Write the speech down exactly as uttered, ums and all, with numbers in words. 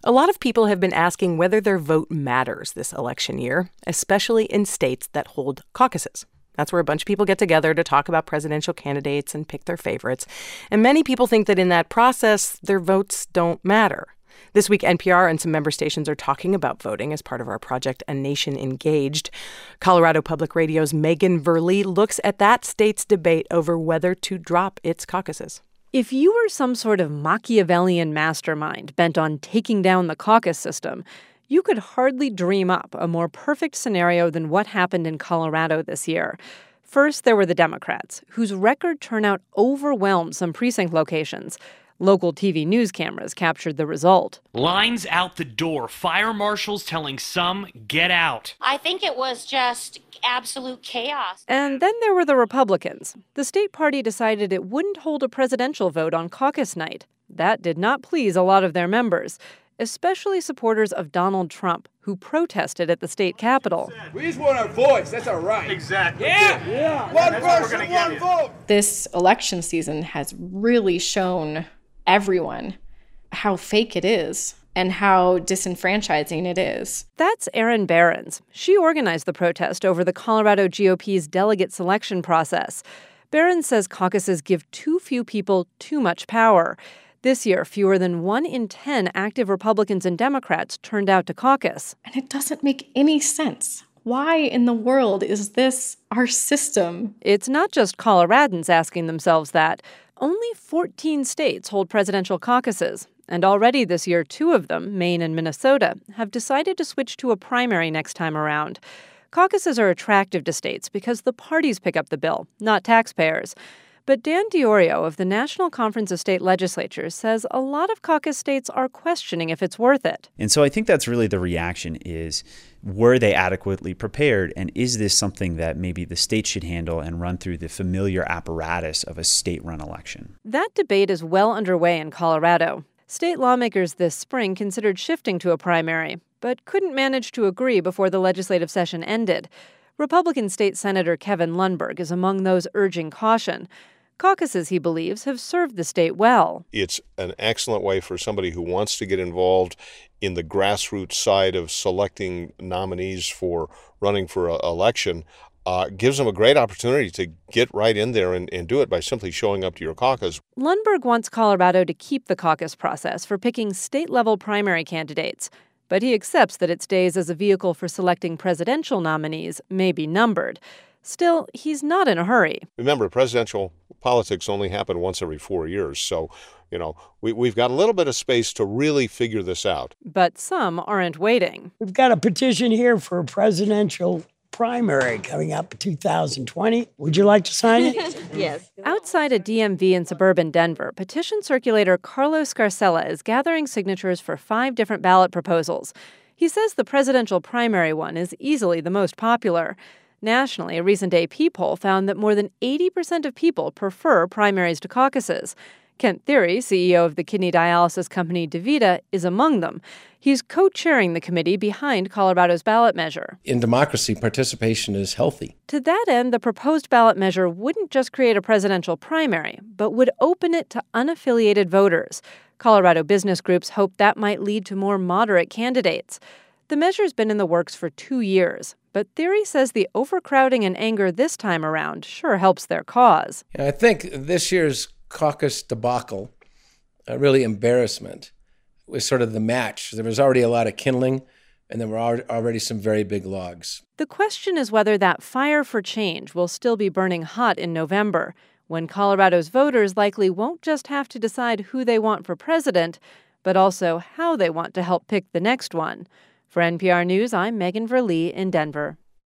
A lot of people have been asking whether their vote matters this election year, especially in states that hold caucuses. That's where a bunch of people get together to talk about presidential candidates and pick their favorites. And many people think that in that process, their votes don't matter. This week, N P R and some member stations are talking about voting as part of our project, A Nation Engaged. Colorado Public Radio's Megan Verlee looks at that state's debate over whether to drop its caucuses. If you were some sort of Machiavellian mastermind bent on taking down the caucus system, you could hardly dream up a more perfect scenario than what happened in Colorado this year. First, there were the Democrats, whose record turnout overwhelmed some precinct locations. Local T V news cameras captured the result. Lines out the door. Fire marshals telling some, get out. I think it was just absolute chaos. And then there were the Republicans. The state party decided it wouldn't hold a presidential vote on caucus night. That did not please a lot of their members, especially supporters of Donald Trump, who protested at the state capitol. We just want our voice. That's our right. Exactly. Yeah. yeah. One person, one vote. This election season has really shown everyone how fake it is and how disenfranchising it is. That's Erin Behrens. She organized the protest over the Colorado G O P's delegate selection process. Behrens says caucuses give too few people too much power. This year, fewer than one in ten active Republicans and Democrats turned out to caucus. And it doesn't make any sense. Why in the world is this our system? It's not just Coloradans asking themselves that. Only fourteen states hold presidential caucuses, and already this year, two of them, Maine and Minnesota, have decided to switch to a primary next time around. Caucuses are attractive to states because the parties pick up the bill, not taxpayers. But Dan Diorio of the National Conference of State Legislatures says a lot of caucus states are questioning if it's worth it. And so I think that's really the reaction is, were they adequately prepared? And is this something that maybe the state should handle and run through the familiar apparatus of a state-run election? That debate is well underway in Colorado. State lawmakers this spring considered shifting to a primary, but couldn't manage to agree before the legislative session ended. Republican State Senator Kevin Lundberg is among those urging caution. Caucuses, he believes, have served the state well. It's an excellent way for somebody who wants to get involved in the grassroots side of selecting nominees for running for an election. Uh, gives them a great opportunity to get right in there and, and do it by simply showing up to your caucus. Lundberg wants Colorado to keep the caucus process for picking state-level primary candidates, but he accepts that its days as a vehicle for selecting presidential nominees may be numbered. Still, he's not in a hurry. Remember, presidential politics only happen once every four years, so, you know, we, we've got a little bit of space to really figure this out. But some aren't waiting. We've got a petition here for a presidential primary coming up in two thousand twenty. Would you like to sign it? Yes. Outside a D M V in suburban Denver, petition circulator Carlos Scarcella is gathering signatures for five different ballot proposals. He says the presidential primary one is easily the most popular. Nationally, a recent A P poll found that more than eighty percent of people prefer primaries to caucuses. Kent Thiry, C E O of the kidney dialysis company DaVita, is among them. He's co-chairing the committee behind Colorado's ballot measure. In democracy, participation is healthy. To that end, the proposed ballot measure wouldn't just create a presidential primary, but would open it to unaffiliated voters. Colorado business groups hope that might lead to more moderate candidates. The measure's been in the works for two years, but Thiry says the overcrowding and anger this time around sure helps their cause. Yeah, I think this year's caucus debacle, uh, really embarrassment, was sort of the match. There was already a lot of kindling, and there were already some very big logs. The question is whether that fire for change will still be burning hot in November, when Colorado's voters likely won't just have to decide who they want for president, but also how they want to help pick the next one. For N P R News, I'm Megan Verlee in Denver.